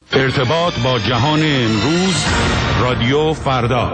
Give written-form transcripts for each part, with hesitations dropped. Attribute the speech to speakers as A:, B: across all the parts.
A: ارتباط با جهان امروز، رادیو فردا.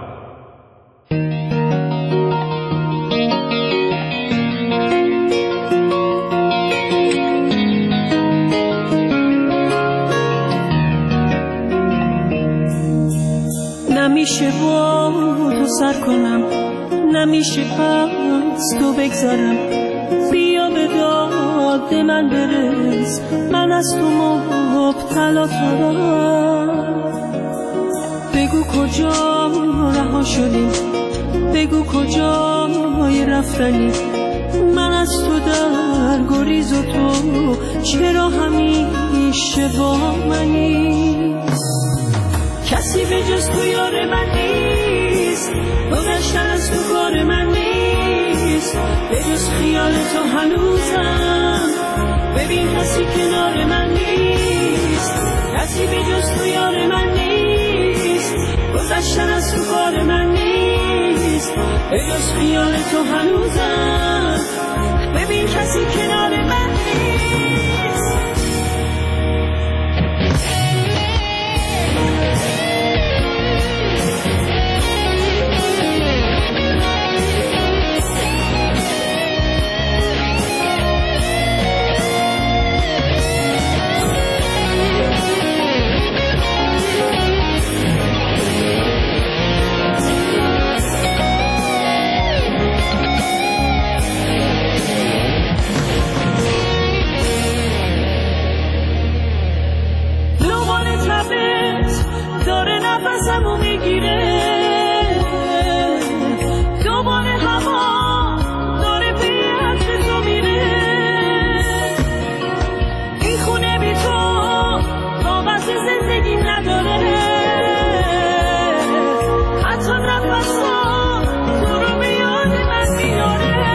B: نمیشه با تو سر کنم، نمیشه از تو بگذارم، بیا به داد من برس، من از تو مبتلا ترم. بگو کجا رها شدی، بگو کجا رفتنی، من از تو در گریز و تو چرا همیشه با منی؟ کسی به جز تو یار من نیست، گذشتن از تو کار من نیست، به جز خیال تو هنوزم، ببین کسی کنار من نیست، کسی به جز تو یار من نیست، گذشتن از تو کار من نیست، به جز خیال تو هنوزم، ببین کسی کنار من نیست. نفسمو میگیره، دوباره هوا داره به عطر تو میره، این خونه بی تو طاقت زندگی نداره، حتی نفسا تو رو به یاد من میاره.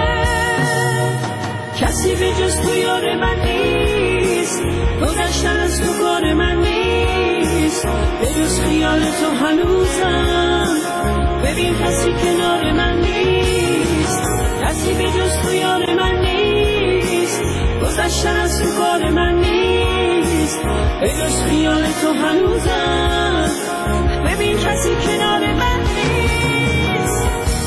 B: کسی به جز تو یار من نیست، گذشتن از تو کار من نیست، به جز خیال تو هنوزم، ببین کسی کنار من نیست، کسی به جز تو یار من نیست، گذشتن از تو کار من نیست، به جز خیال تو هنوزم، ببین کسی کنار من نیست.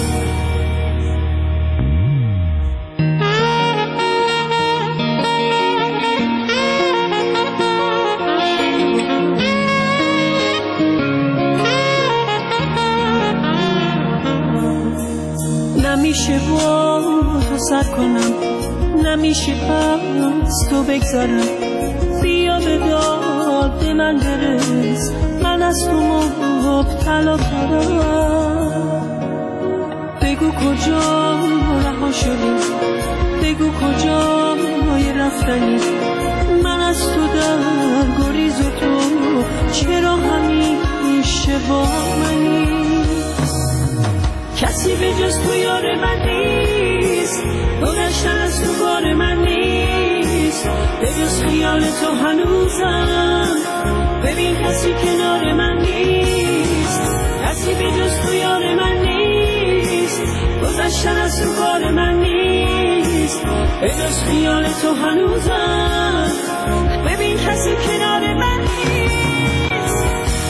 B: نمیشه با تو سر کنم، نمیشه از تو بگذارم، بیا به داد من برس، من از تو مبتلا ترم. بگو کجا رها شدی، بگو کجا رفتنی، من از تو در گریز و تو چرا همیشه با منی؟ کسی به جز تو یار من نیست، گذشتن از تو کار من نیست، به جز خیال تو هنوزم، ببین کسی کنار من نیست، کسی به جز تو یار من نیست، گذشتن از تو کار من نیست، به جز خیال تو هنوزم، ببین کسی کنار من نیست.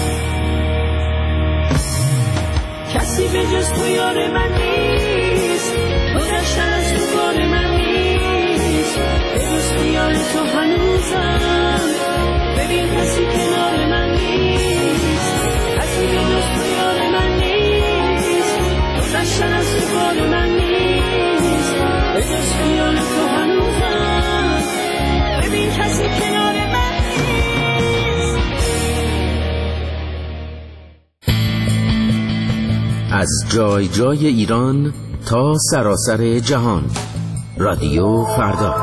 B: کسی به جز تو یار من نیست، گذشتن از تو کار من نیست، به جز خیال تو هنوزم، ببین کسی کنار من نیست، کسی به جز تو یار من نیست، گذشتن از تو کار من نیست، به جز خیال تو هنوزم، ببین کسی کنار من نیست.
C: از جای جای ایران تا سراسر جهان، رادیو فردا.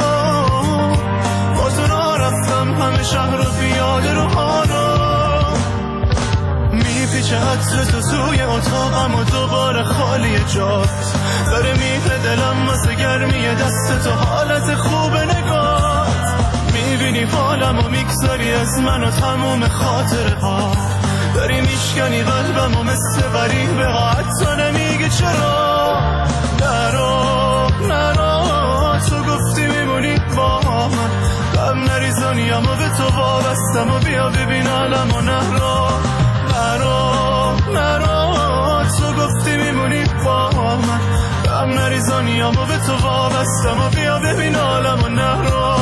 D: شهر و پیاده رو ها رو عطر تو توی اتاقم و دوباره خالی جات داره میره دلم واسه گرمی دست تو حالت خوب نگات میبینی حالم و میگذاری از من و تموم خاطره ها داری میشکنی قلبم و مثل غریبه ها حتی نمیگه چرا نرو تو گفتی میمونی با من غم نریزانیم و به تو وابستم و بیا ببین عالم و نرو تو گفتی میمونی با من غم نریزانیم و به تو وابستم و بیا ببین عالم و نرو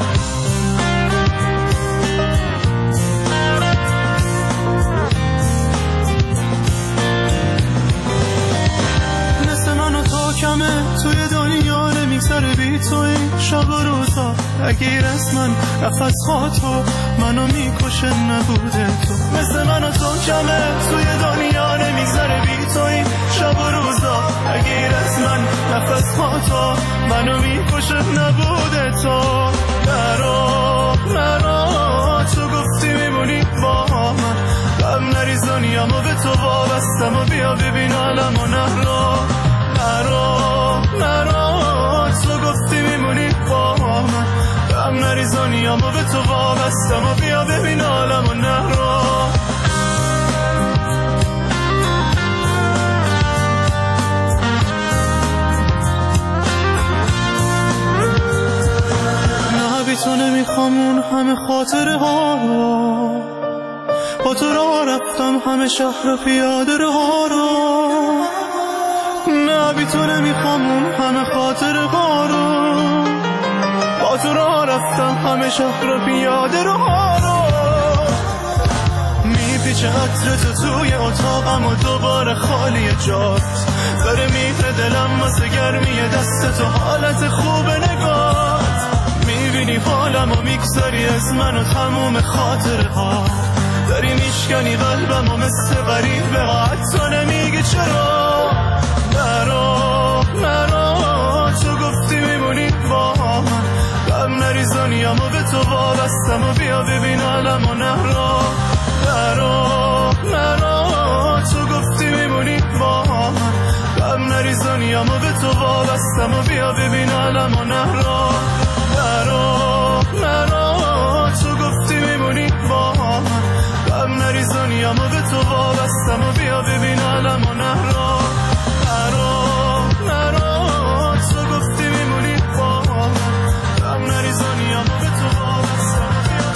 D: کمه توی دنیا نمیگذره بی تو این شب و روزا اگه از من نفس ها تو منو میکشه نبوده تو مثل من و تو کمه توی دنیا نمیگذره بی تو این شب و روزا اگه از من نفس ها تو منو میکشه نبوده تو نرو تو گفتی میمونی با من غم نریزانیم و به تو وابستم و بیا ببین عالم و نرو تو گفتی میمونی با من غم نریزانیم و به تو وابستم و بیا ببین عالم و نرو نه بی تو نمیخوام اون همه خاطره ها رو با تو راه رفتم همه شهر پیاده ها رو نه بی تو نمیخوام اون همه خاطره ها رو با تو راه رفتم همه شهر پیاده رو میپیچه عطر تو توی اتاقم و دوباره خالی جات داره میره دلم واسه گرمی دست تو حالت خوب نگات میبینی حالم و میگذاری از من و تموم خاطره ها داری میشکنی قلبم و مثل غریبه ها حتی نمیگه چرا نرو تو گفتی میمونی با من غم نریزانیم و به تو وابستم و بیا ببین عالم و نرو تو گفتی میمونی با من غم نریزانیم و به تو وابستم و بیا ببین عالم و نرو تو گفتی میمونی با من غم نریزانیم و به تو وابستم و بیا ببین عالم و نرو تو گفتی میمونی با من غم نریزانیم و به تو وابستم و بیا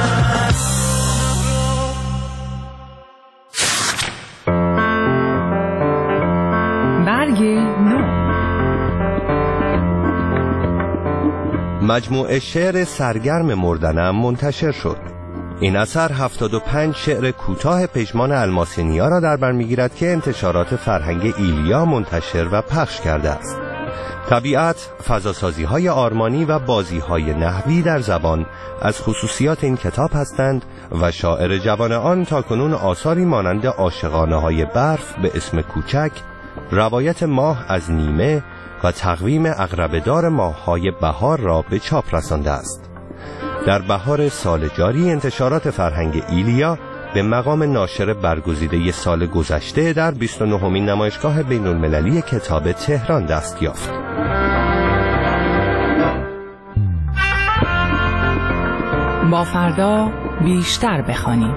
E: برگ نو
F: مجموعه شعر سرگرم مردنم منتشر شد. این اثر 75 شعر کوتاه پژمان الماسنیا را در بر می‌گیرد که انتشارات فرهنگ ایلیا منتشر و پخش کرده است. طبیعت، فضاسازی‌های آرمانی و بازی‌های نحوی در زبان از خصوصیات این کتاب هستند و شاعر جوان آن تاکنون آثاری مانند عاشقانه‌های برف به اسم کوچک، روایت ماه از نیمه و تقویم عقربه‌دار ماه‌های بهار را به چاپ رسانده است. در بهار سال جاری انتشارات فرهنگ ایلیا به مقام ناشر برگزیده سال گذشته در 29مین نمایشگاه بین‌المللی کتاب تهران دست یافت.
E: با فردا بیشتر بخوانیم.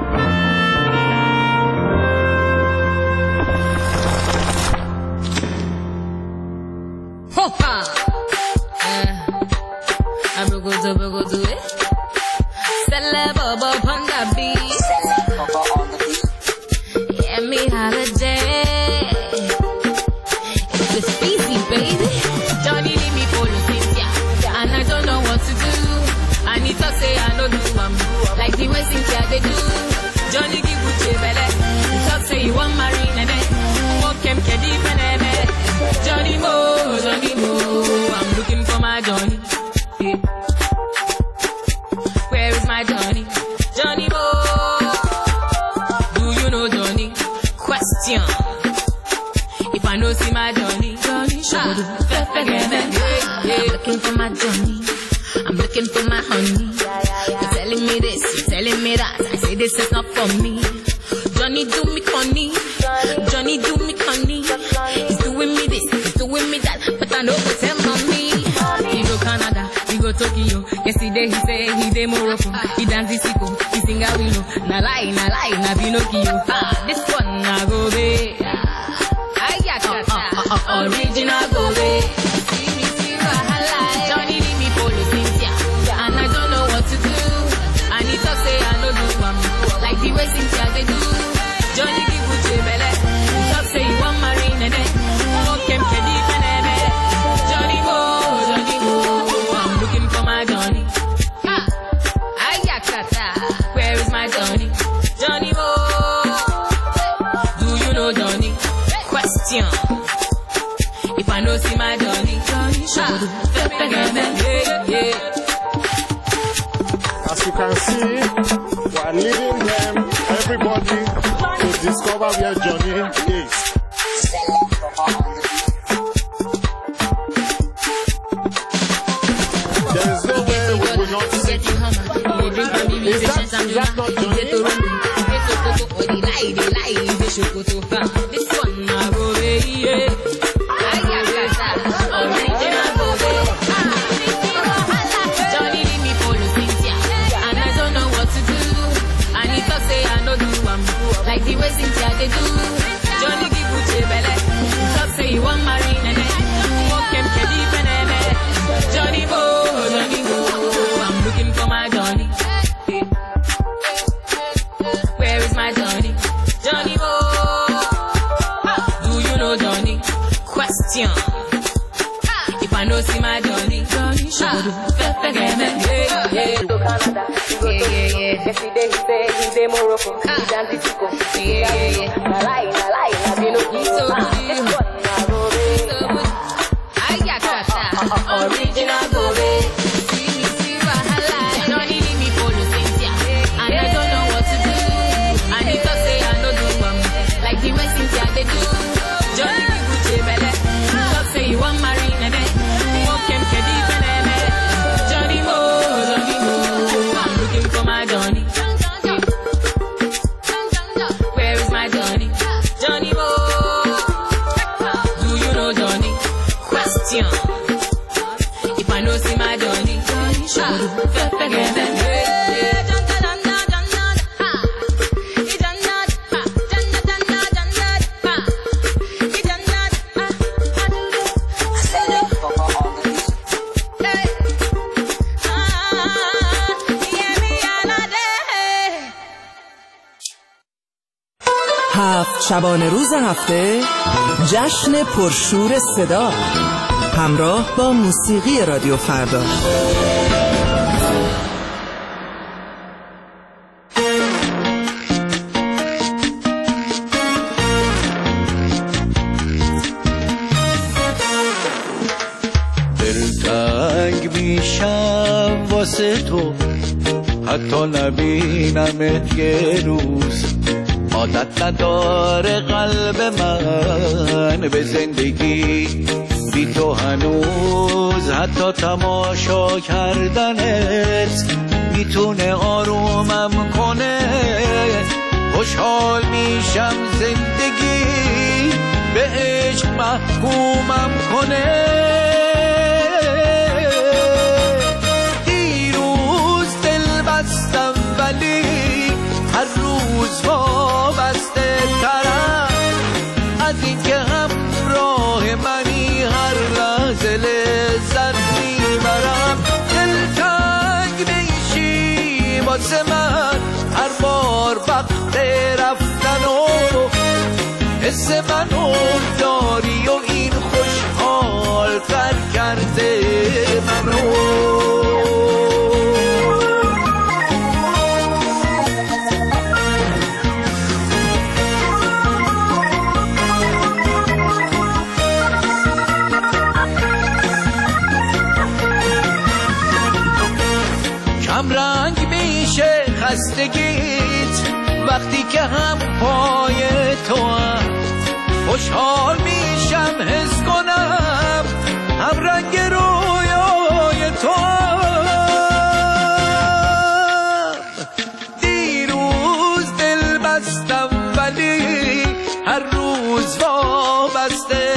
G: Like the way Cynthia they do, Johnny give Gucci belle. Talk say you want marine and then walk him kedi peneme. Johnny Mo, I'm looking for my Johnny. Yeah. Where is my Johnny? Johnny Mo, do you know Johnny? Question. If I know see my Johnny, looking for my Johnny. I'm looking for my honey. You're telling me this, you're telling me that. I say this is not for me. Johnny do me funny. Johnny do me honey. He's doing me this, he's doing me that, but I know what's him on me. He go Canada, he go Tokyo. Yesterday he say he dey Morocco. He dance the sicko, he sing a willow. Na lie, na Pinocchio. This one na go be. Original go be. See wahala. Johnny leave me for Cynthia, and I don't know what to do. And he talk say I no do am like the way Cynthia they do. Johnny give Uche belle. He talk say he want marry Nene. Okay, Kedi Penebe. Johnny Mo. I'm looking for my Johnny. Ayakata. Where is my Johnny? Johnny Mo. Do you know Johnny? Question. If I know see my Johnny,
H: as you can see, we are leading them, everybody, to discover where Johnny is. There is no way we will not see. Is that not Johnny?
G: This one I go away. Johnny leave me for Cynthia, and I don't know what to do. And he talk say I no do am like the way Cynthia they do. Johnny give Uche belle. He talk say he want marry Nene. Okay, Kedi Penebe. Johnny Mo. I'm looking for my Johnny. Where is my Johnny? Johnny Mo. Do you know Johnny? Question. If I know see my Johnny, yesterday he say he dey Morocco. He dance the sicko. Na lie, na Pinocchio. This one na go be. Ayakata. Original go be. See wahala. Johnny leave me for Cynthia, and I don't know what to do. And he talk say I no do am like the way Cynthia they do. Johnny give Uche belle. He talk say he want marry Nene. Okay, Kedi Penebe. Johnny Mo. I'm looking for my Johnny. Where is my Johnny? Johnny Mo. Do you know Johnny? Question. If I know see my Johnny,
I: شبانه روز هفته جشن پرشور صدا همراه با موسیقی رادیو فردا.
J: دلتنگ میشم واسه تو حتی نبینمت یه روز. عادت نداره قلب من به زندگی بی تو هنوز. حتی تماشا کردنت میتونه آرومم کنه. خوشحال میشم زندگی به عشق محکومم کنه. دیروز دل بستم ولی هر روز وابسته ترم از این که همراه منی. هر لحظه لذت میبرم. دلتنگ میشی واسه من هر بار وقت رفتن و حس منو داری و این خوشحال تر کرده منو. رنگ میشه خستگیت وقتی که هم پای تو هم. خوشحال میشم حس کنم هم رنگ رویای تو هم. دیروز دل بستم ولی هر روز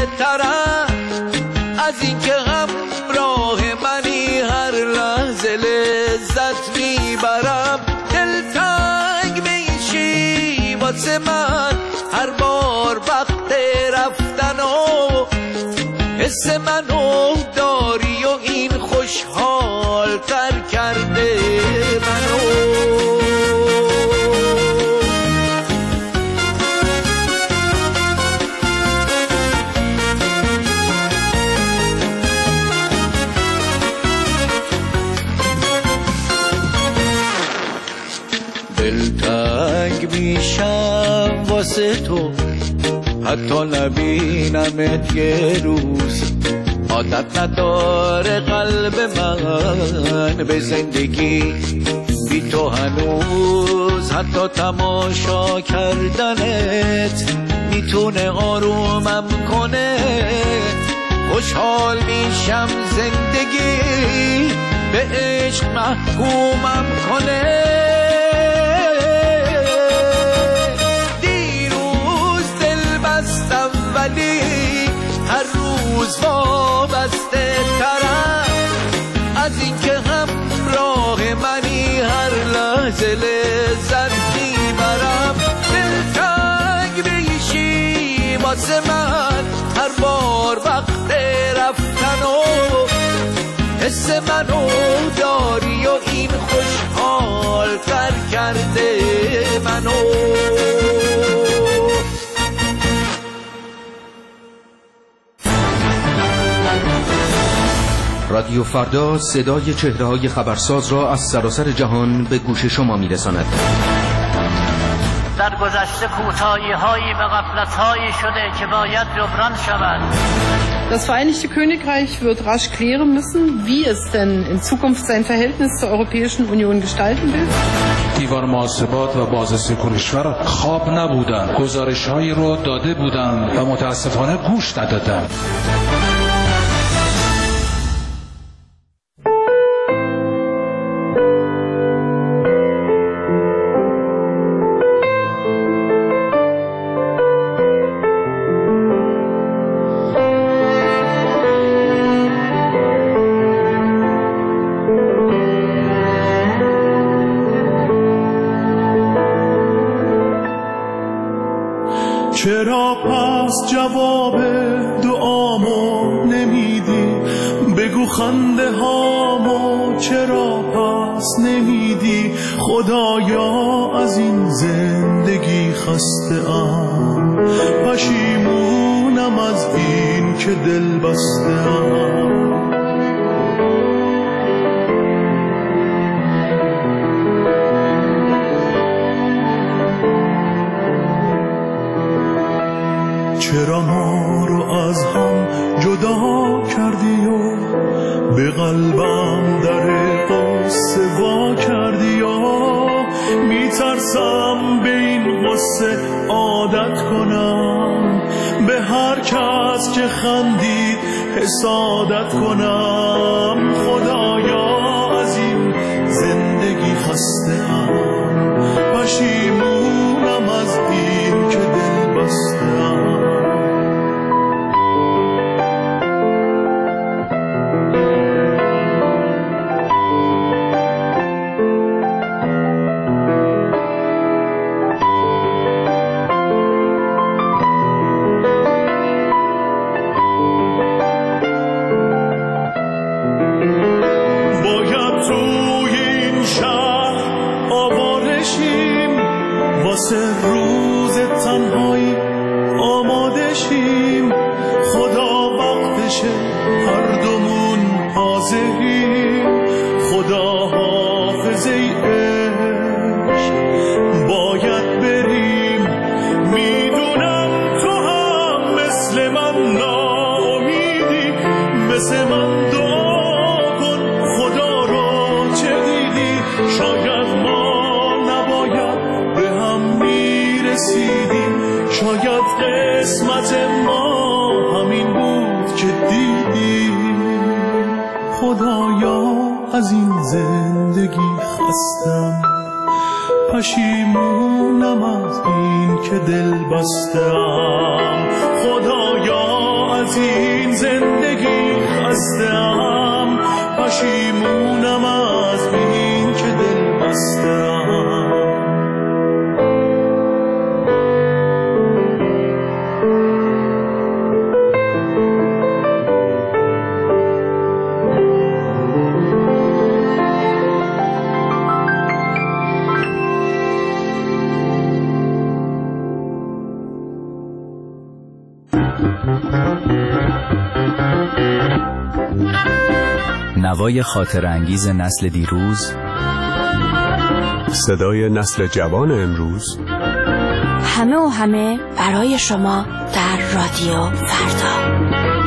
J: ترم از این که همراه منی هر لحظه لذت میبرم. دلتنگ میشی واسه من هر بار وقت رفتن و حس منو داری و این خوشحال تر کرده منو. دلتنگ میشم واسه تو حتی نبینمت یه روز. عادت نداره قلب من به زندگی بی تو هنوز. حتی تماشا کردنت میتونه آرومم کنه. خوشحال میشم زندگی به عشق محکومم کنه. ولی هر روز وابسته ترم از این که همراه منی هر لحظه لذت میبرم. دلتنگ میشی واسه من هر بار وقت رفتن و حس منو داری و این خوشحال تر کرده منو.
C: رادیو فردا صدای چهره‌های خبرساز را از سراسر جهان به گوش شما می‌رساند.
K: در گذشته کوتاهی‌هایی و غفلت‌هایی شده که باید جبران شود.
L: Das Vereinigte Königreich wird rasch klären müssen, wie es denn in Zukunft sein Verhältnis zur Europäischen Union gestalten will.
M: دیوار محاسبات و بازرسی‌کنشور خواب نبودند. گزارش‌هایی رو داده بودند و متأسفانه گوش ندادند.
D: چرا پس جواب دعامو نمیدی؟ بگو خنده هامو چرا پس نمیدی؟ خدایا از این زندگی خسته ام، پشیمونم از این که دل بسته ام. چرا ما رو از هم جدا کردی و به قلبم در قصه وا کردی و میترسم به این قصه عادت کنم، به هر کس که خندید حسادت کنم. خدایا از این زندگی خسته ام، پشیمونم از این که دل بسته ام. روز تنهایی آماده شیم، خدا وقتشه هر دومون حاضریم. خدا حافظ ای عشق باید بریم، میدونم تو هم مثل من ناامیدی، مثل من دعا کن خدا رو چه دیدی. شاید ما نباید به هم میرسیدیم، شاید قسمت ما همین بود که دیدیم. خدایا از این زندگی خستم، پشیمونم از این که دل بستم. خدایا از بستم، پشیمونم از این که دل بستم.
N: نوای خاطر انگیز نسل دیروز،
A: صدای نسل جوان امروز،
O: همه برای شما در رادیو فردا.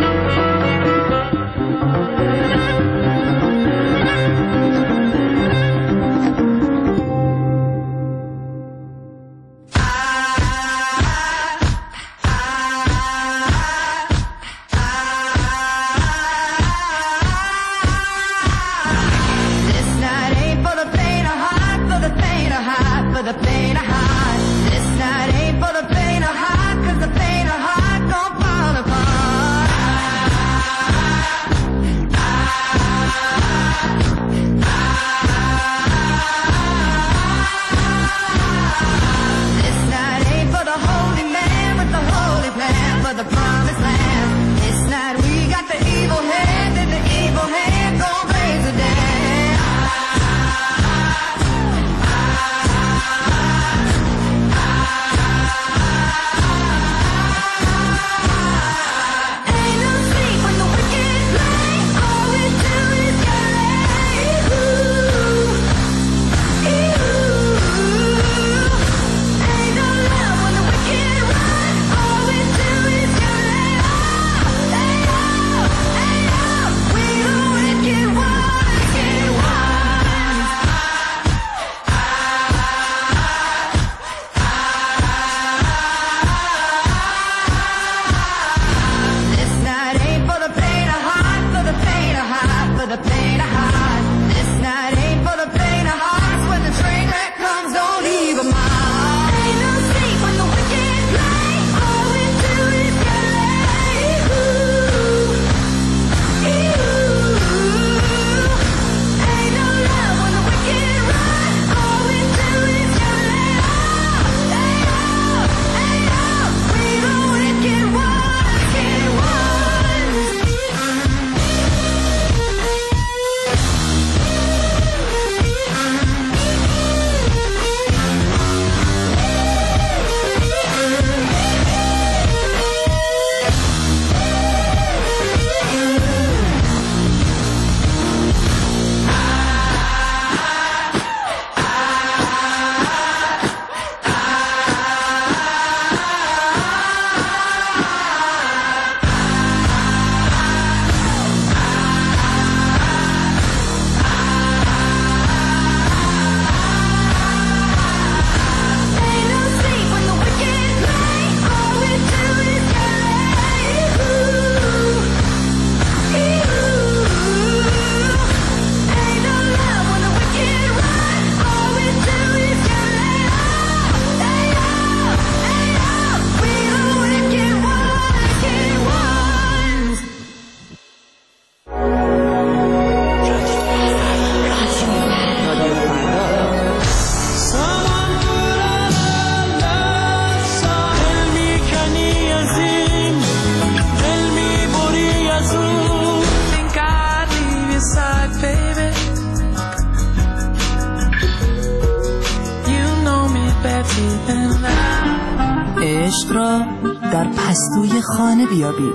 I: عشق را در پستوی خانه بیابید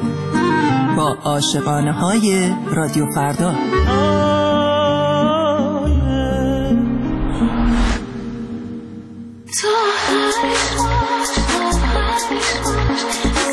I: با عاشقانه های رادیو فردا.
O: تو